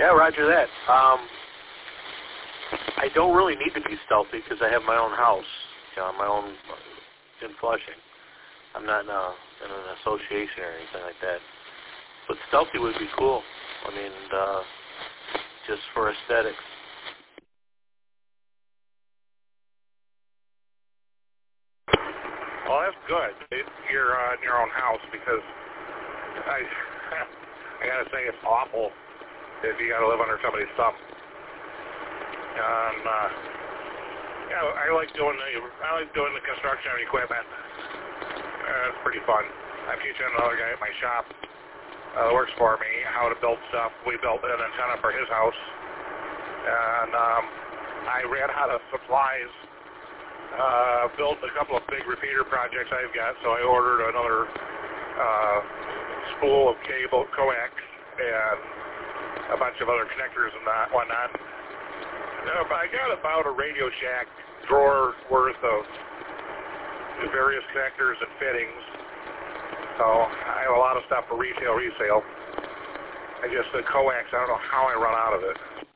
Yeah, roger that. I don't really need to be stealthy because I have my own house, my own in Flushing. I'm not in an association or anything like that. But stealthy would be cool. I mean, just for aesthetics. Well, that's good. You're in your own house because I gotta say it's awful if you gotta live under somebody's thumb. And I like doing the construction equipment. It's pretty fun. I'm teaching another guy at my shop that works for me how to build stuff. We built an antenna for his house, and I ran out of supplies. Built a couple of big repeater projects I've got, so I ordered another spool of cable, coax, and a bunch of other connectors and whatnot. I got about a Radio Shack drawer worth of various connectors and fittings, so I have a lot of stuff for retail resale. The coax, I don't know how I run out of it.